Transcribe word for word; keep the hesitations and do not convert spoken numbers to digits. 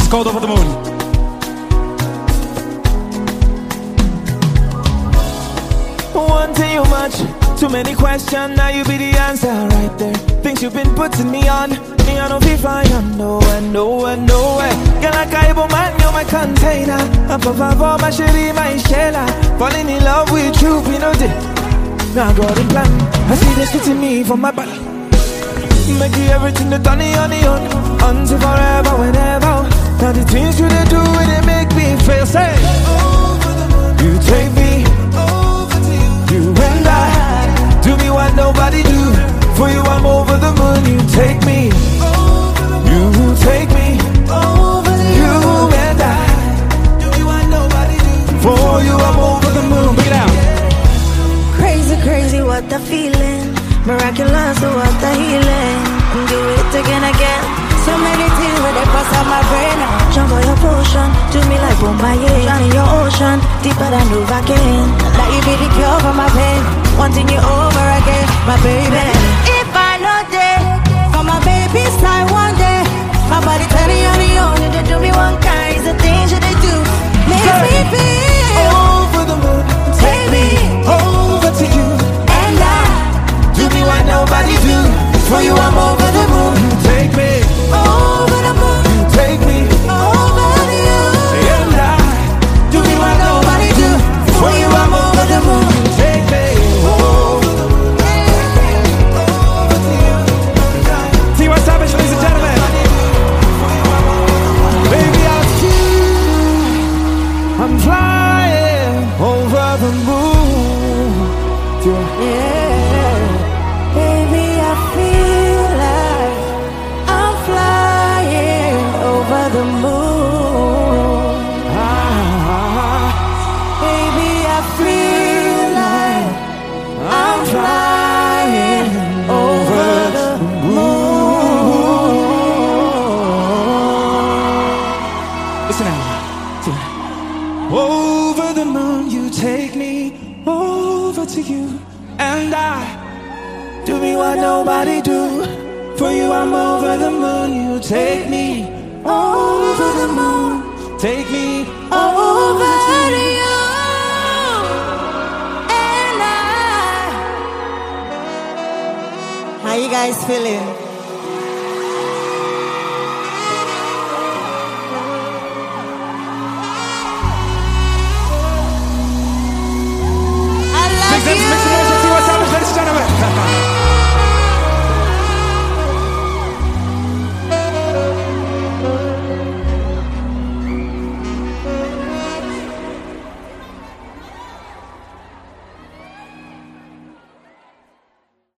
It's called Over the Moon. Wanting you much, too many questions, now you be the answer right there. Things you've been putting me on, me I don't feel fine, I'm nowhere, nowhere, nowhere. Girl, like I man, you're my container. I'm for favor, my shitty, my shella. Falling in love with you, we know this. Now I got a plan, I see this fitting me from my body. Make you everything the honey, honey, on until forever, whenever. Now the things you do, it make me feel safe. You take me you and I, do me what nobody do. For you I'm over the moon. You take me, you take me over the moon. You and I, do me what nobody do. For you I'm over the moon. Bring it out. Crazy, crazy what the feeling. Miraculous what the healing. And do it again, again. So many things where they pass out my brain. Jump on your potion, do me like Bombay. Drown in your ocean, deeper than Novocaine. That you be the cure for my pain. Wanting you over again, my baby. If I know day, for my baby's side one day. My body telling you the only to do me one kind. The things that they do makes me feel over the moon. Take me over to you, and I do me what nobody do. For you I'm over the moon. You take me over the moon. You take me over the moon. And I do me what nobody do. For you I'm over the moon. You take me over the moon. Over to you. Tiwa Savage, ladies and gentlemen. Baby, I'll see. I'm flying over the moon. Yeah, baby, I feel like I'm flying over the moon. Ah, Baby, I feel like I'm flying over the moon. listen now. Over the moon, you take me over to you, and I do me what nobody do. For you I'm over the moon. You take me over the moon. Take me Over to you, and I. How you guys feeling?